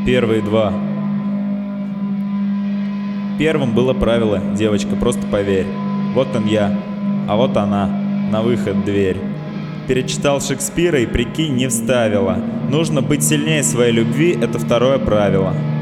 Первые два. Первым было правило: девочка, просто поверь. Вот он я, а вот она, на выход дверь. Перечитал Шекспира и, прикинь, не вставила. Нужно быть сильнее своей любви, это второе правило.